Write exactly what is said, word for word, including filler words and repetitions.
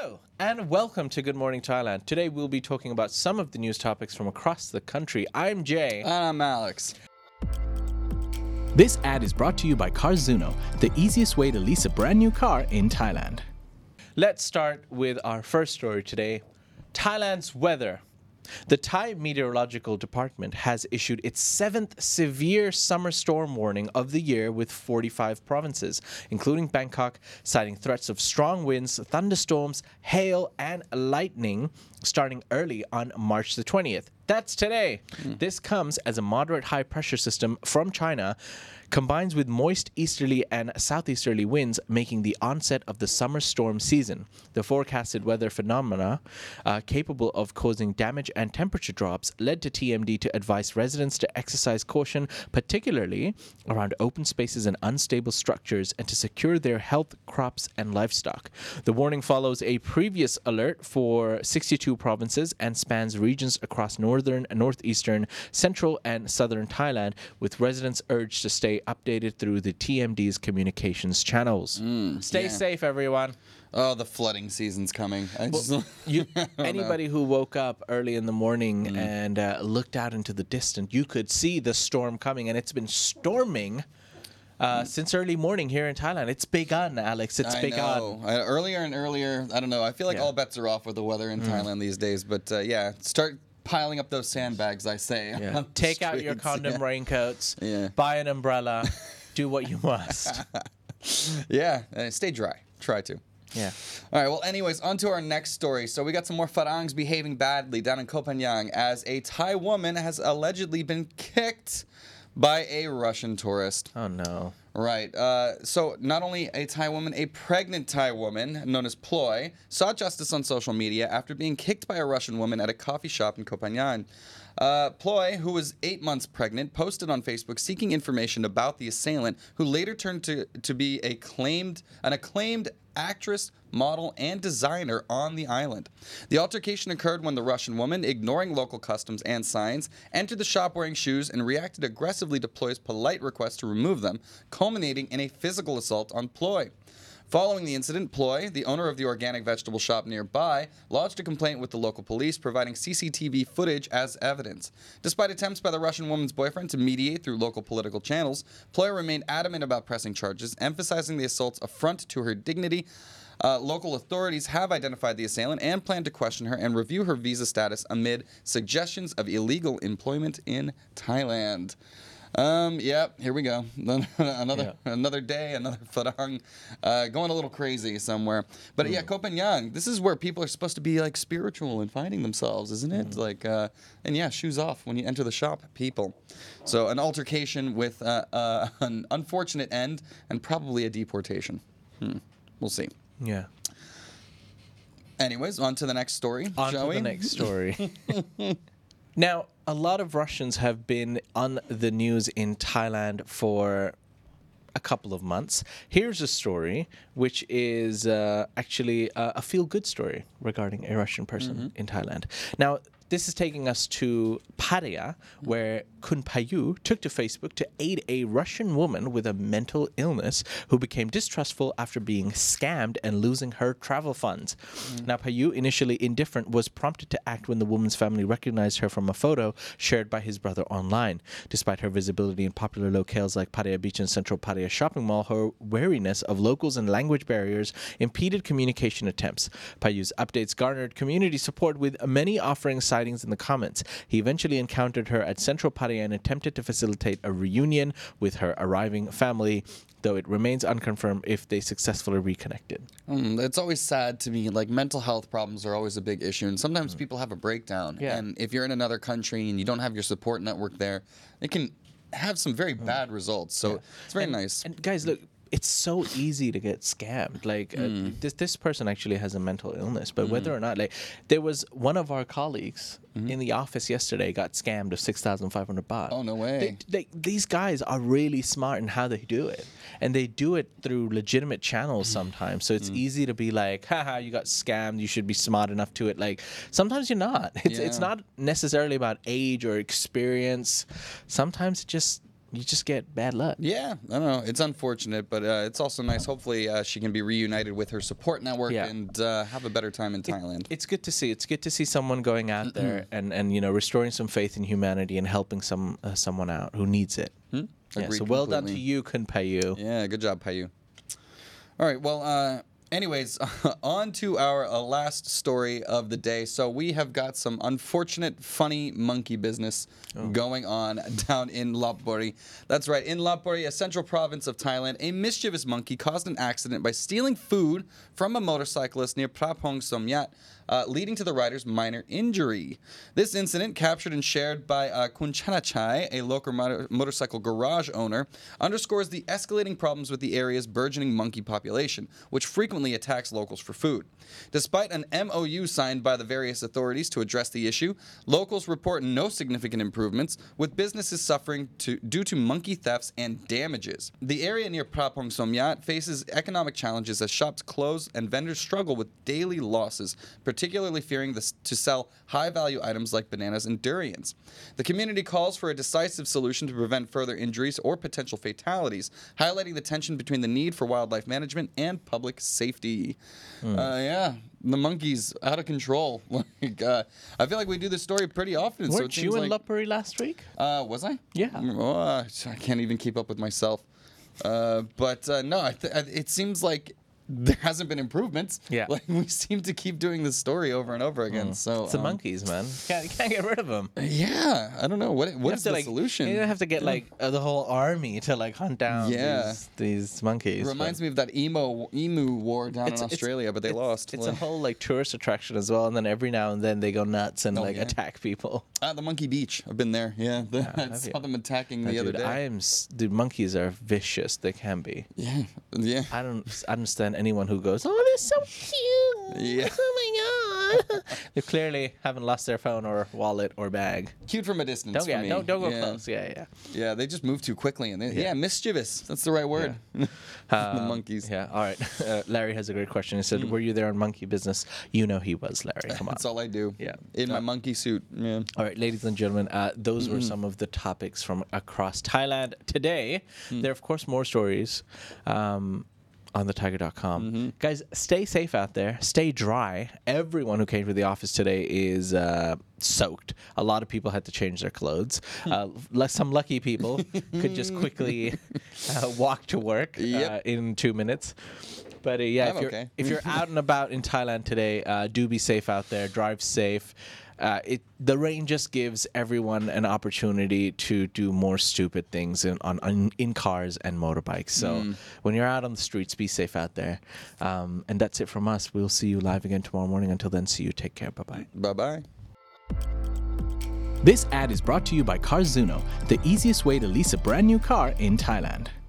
Hello and welcome to Good Morning Thailand. Today we'll be talking about some of the news topics from across the country. I'm Jay. And I'm Alex. This ad is brought to you by Carzuno, the easiest way to lease a brand new car in Thailand. Let's start with our first story today. Thailand's weather. The Thai Meteorological Department has issued its seventh severe summer storm warning of the year with forty-five provinces, including Bangkok, citing threats of strong winds, thunderstorms, hail, and lightning starting early on March the twentieth. That's today. Mm. This comes as a moderate high pressure system from China combines with moist easterly and southeasterly winds, making the onset of the summer storm season. The forecasted weather phenomena uh, capable of causing damage and temperature drops led to T M D to advise residents to exercise caution, particularly around open spaces and unstable structures, and to secure their health, crops, and livestock. The warning follows a previous alert for sixty-two provinces and spans regions across northern, northeastern, central, and southern Thailand, with residents urged to stay updated through the T M D's communications channels. Mm, Stay yeah. safe, everyone. Oh, the flooding season's coming. I Well, just, you, I don't anybody know. who woke up early in the morning Mm. and uh, looked out into the distance, you could see the storm coming, and it's been storming uh, since early morning here in Thailand. It's begun, Alex. It's I begun. know. I, earlier and earlier, I don't know. I feel like Yeah. all bets are off with the weather in Thailand these days. But uh, yeah, start piling up those sandbags, I say. Yeah. on the Take out your streets. condom Yeah. raincoats. Yeah. Buy an umbrella. Do what you must. Yeah, uh, stay dry. Try to. Yeah. All right, well, anyways, on to our next story. So we got some more Farangs behaving badly down in Koh Phangan as a Thai woman has allegedly been kicked by a Russian tourist. Oh, no. Right. Uh, so not only a Thai woman, a pregnant Thai woman known as Ploy saw justice on social media after being kicked by a Russian woman at a coffee shop in Koh Phangan. Uh, Ploy, who was eight months pregnant, posted on Facebook seeking information about the assailant, who later turned to, to be a claimed, an acclaimed actress, model, and designer on the island. The altercation occurred when the Russian woman, ignoring local customs and signs, entered the shop wearing shoes and reacted aggressively to Ploy's polite request to remove them, culminating in a physical assault on Ploy. Following the incident, Ploy, the owner of the organic vegetable shop nearby, lodged a complaint with the local police, providing C C T V footage as evidence. Despite attempts by the Russian woman's boyfriend to mediate through local political channels, Ploy remained adamant about pressing charges, emphasizing the assault's affront to her dignity. Uh, local authorities have identified the assailant and plan to question her and review her visa status amid suggestions of illegal employment in Thailand. Um, yep, here we go. another Yeah. another day, another Farang, uh, going a little crazy somewhere. But mm. yeah, Koh Phangan, this is where people are supposed to be like spiritual and finding themselves, isn't it? Mm. Like, uh, and yeah, shoes off when you enter the shop, people. So an altercation with uh, uh, an unfortunate end and probably a deportation. Hmm. We'll see. Yeah. Anyways, on to the next story, On shall to we? the next story. Now, a lot of Russians have been on the news in Thailand for a couple of months. Here's a story which is uh, actually a, a feel-good story regarding a Russian person Mm-hmm. in Thailand. Now, this is taking us to Pattaya, where Kun Payu took to Facebook to aid a Russian woman with a mental illness who became distrustful after being scammed and losing her travel funds. Mm. Now, Payu, initially indifferent, was prompted to act when the woman's family recognized her from a photo shared by his brother online. Despite her visibility in popular locales like Pattaya Beach and Central Pattaya Shopping Mall, her wariness of locals and language barriers impeded communication attempts. Payu's updates garnered community support, with many offering sightings in the comments. He eventually encountered her at Central Pattaya and attempted to facilitate a reunion with her arriving family, though it remains unconfirmed if they successfully reconnected. Mm, it's always sad to me. Like, mental health problems are always a big issue, and sometimes mm. people have a breakdown. Yeah. And if you're in another country and you don't have your support network there, it can have some very mm. bad results. So yeah. it's very and, nice. And guys, look, it's so easy to get scammed. Like mm. uh, this this person actually has a mental illness, but mm. whether or not, like, there was one of our colleagues mm-hmm. in the office yesterday got scammed of six thousand five hundred baht. Oh, no way. They, they, these guys are really smart in how they do it, and they do it through legitimate channels sometimes. So it's mm. easy to be like, haha, you got scammed, you should be smart enough to it. Like, sometimes you're not. It's yeah. it's not necessarily about age or experience. Sometimes it just you just get bad luck. Yeah, I don't know. It's unfortunate, but uh, it's also nice. Hopefully, uh, she can be reunited with her support network Yeah. and uh, have a better time in Thailand. It's good to see. It's good to see someone going out there and, and you know restoring some faith in humanity and helping some uh, someone out who needs it. Yeah, Agreed so well done to completely. you, Kun Payu. Yeah, good job, Payu. All right, well, uh, anyways, on to our uh, last story of the day. So we have got some unfortunate, funny monkey business going on down in Lopburi. That's right, in Lopburi, a central province of Thailand, a mischievous monkey caused an accident by stealing food from a motorcyclist near Prapong Somyat, uh, leading to the rider's minor injury. This incident, captured and shared by uh, Kun Chanachai, a local motor- motorcycle garage owner, underscores the escalating problems with the area's burgeoning monkey population, which frequently attacks locals for food. Despite an M O U signed by the various authorities to address the issue, locals report no significant improvements, with businesses suffering to, due to monkey thefts and damages. The area near Prapong Somyat faces economic challenges as shops close and vendors struggle with daily losses, particularly fearing this, to sell high-value items like bananas and durians. The community calls for a decisive solution to prevent further injuries or potential fatalities, highlighting the tension between the need for wildlife management and public safety. Uh, yeah, the monkeys out of control. Like, uh, I feel like we do this story pretty often. so it Weren't seems you in like, Lopburi last week? Uh, was I? Yeah. Oh, I can't even keep up with myself. Uh, but uh, no, I th- it seems like there hasn't been improvements. Yeah. Like we seem to keep doing this story over and over again. So It's the um, monkeys, man. Can't, can't get rid of them. Yeah, I don't know what what You is have to, the like, solution. You don't have to get like uh, the whole army to like hunt down Yeah. these, these monkeys. It reminds me of that emo emu war down in Australia, but they it's, lost. It's a whole like tourist attraction as well, and then every now and then they go nuts and Oh, like yeah. attack people. Ah, the Monkey Beach. I've been there. Yeah, the, I have saw you? them attacking Uh, the other dude, day. I am. s- Dude, monkeys are vicious. They can be. Yeah, yeah. I don't s- understand anyone who goes, "Oh, they're so cute." Yeah. Oh my god. They clearly haven't lost their phone or wallet or bag. Cute from a distance. Don't for yeah, me. don't don't go yeah. close. Yeah, yeah. Yeah, they just move too quickly, and they, yeah. Yeah. mischievous. That's the right word. the Um, monkeys. Yeah. All right. Uh, Larry has a great question. He said, "Were you there on monkey business?" You know he was, Larry. Come on. That's all I do. Yeah. In my monkey suit. Yeah. All right, ladies and gentlemen, uh, those were some of the topics from across Thailand today. Hmm. There are, of course, more stories um, on the tiger dot com. Mm-hmm. Guys, stay safe out there. Stay dry. Everyone who came to the office today is uh, soaked. A lot of people had to change their clothes. Hmm. Uh, le- some lucky people could just quickly uh, walk to work uh, Yep. in two minutes. But uh, yeah, I'm if you're okay. if you're out and about in Thailand today, uh, do be safe out there. Drive safe. Uh, it the rain just gives everyone an opportunity to do more stupid things in on, on in cars and motorbikes. So Mm. when you're out on the streets, be safe out there. Um, and that's it from us. We'll see you live again tomorrow morning. Until then, see you. Take care. Bye bye. Bye bye. This ad is brought to you by Carzuno, the easiest way to lease a brand new car in Thailand.